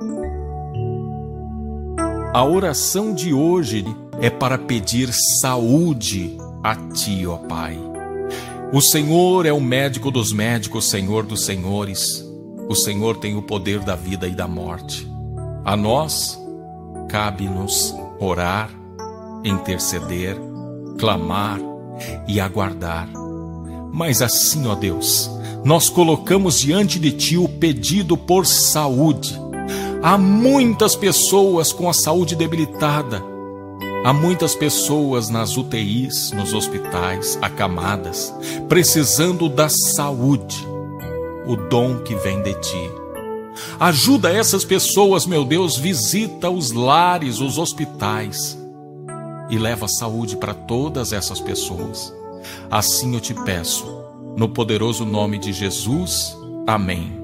A oração de hoje é para pedir saúde a Ti, ó Pai. O Senhor é o médico dos médicos, Senhor dos senhores. O Senhor tem o poder da vida e da morte. A nós, cabe-nos orar, interceder, clamar e aguardar. Mas assim, ó Deus, nós colocamos diante de Ti o pedido por saúde. Há muitas pessoas com a saúde debilitada. Há muitas pessoas nas UTIs, nos hospitais, acamadas, precisando da saúde, o dom que vem de Ti. Ajuda essas pessoas, meu Deus, visita os lares, os hospitais e leva saúde para todas essas pessoas. Assim eu te peço, no poderoso nome de Jesus. Amém.